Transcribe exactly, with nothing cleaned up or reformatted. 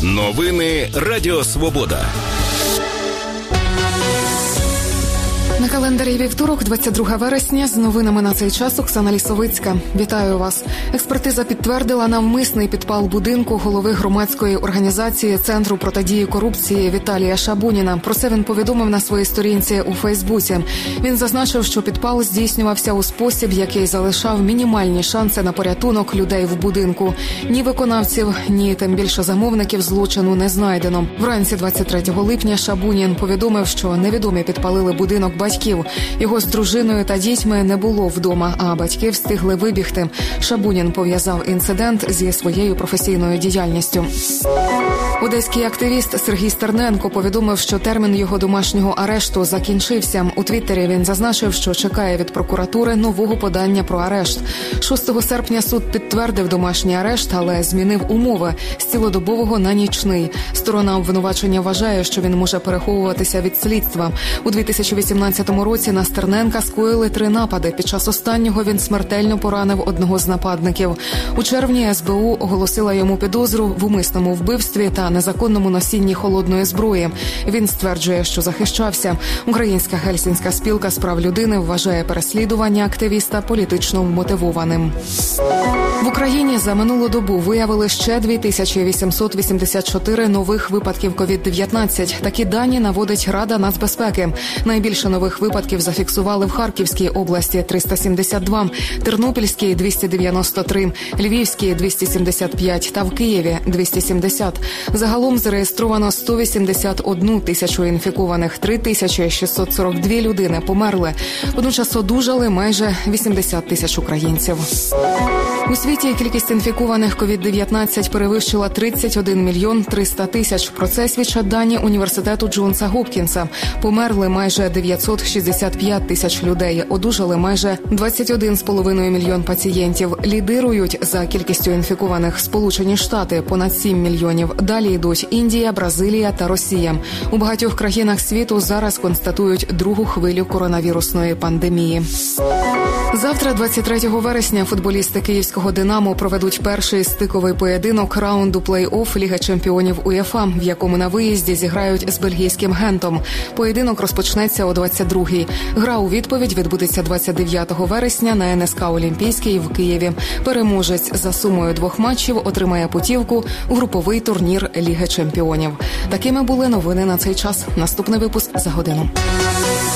Новини Радіо Свобода. На календарі вівторок, двадцять друге вересня, з новинами на цей час Оксана Лісовицька. Вітаю вас. Експертиза підтвердила навмисний підпал будинку голови громадської організації Центру протидії корупції Віталія Шабуніна. Про це він повідомив на своїй сторінці у Фейсбуці. Він зазначив, що підпал здійснювався у спосіб, який залишав мінімальні шанси на порятунок людей в будинку. Ні виконавців, ні тим більше замовників злочину не знайдено. Вранці двадцять третього липня Шабунін повідомив, що невідомі підпалили будинок батьків. Його з дружиною та дітьми не було вдома, а батьки встигли вибігти. Шабунін пов'язав інцидент зі своєю професійною діяльністю. Одеський активіст Сергій Стерненко повідомив, що термін його домашнього арешту закінчився. У Твіттері він зазначив, що чекає від прокуратури нового подання про арешт. шостого серпня суд підтвердив домашній арешт, але змінив умови з цілодобового на нічний. Сторона обвинувачення вважає, що він може переховуватися від слідства. У дві тисячі вісімнадцятому році на Стерненка скоїли три напади. Під час останнього він смертельно поранив одного з нападників. У червні ес бе у оголосила йому підозру в умисному вбивстві та незаконному носінні холодної зброї. Він стверджує, що захищався. Українська Гельсінська спілка з прав людини вважає переслідування активіста політично вмотивованим. В Україні за минулу добу виявили ще дві тисячі вісімсот вісімдесят чотири нових випадків ковід дев'ятнадцять. Такі дані наводить Рада нацбезпеки. Найбільше нових випадків зафіксували в Харківській області – триста сімдесят два, Тернопільській – двісті дев'яносто три, Львівській – двісті сімдесят п'ять та в Києві – двісті сімдесят. Загалом зареєстровано сто вісімдесят одну тисячу інфікованих, три тисячі шістсот сорок дві людини померли. Водночас одужали майже вісімдесят тисяч українців. У світі кількість інфікованих ковід дев'ятнадцять перевищила тридцять один мільйон триста тисяч. Про це свідчать дані університету Джонса Гопкінса. Померли майже дев'ятсот шістдесят п'ять тисяч людей. Одужали майже двадцять один цілих п'ять десятих мільйон пацієнтів. Лідирують за кількістю інфікованих Сполучені Штати – понад сім мільйонів. Далі йдуть Індія, Бразилія та Росія. У багатьох країнах світу зараз констатують другу хвилю коронавірусної пандемії. Завтра, двадцять третього вересня, футболісти київського «Динамо» проведуть перший стиковий поєдинок раунду плей-офф Ліги чемпіонів УЄФА, в якому на виїзді зіграють з бельгійським «Гентом». Поєдинок розпочнеться о двадцять другій. Гра у відповідь відбудеться двадцять дев'ятого вересня на ен ес ка «Олімпійський» в Києві. Переможець за сумою двох матчів отримає путівку у груповий турнір Ліги чемпіонів. Такими були новини на цей час. Наступний випуск за годину.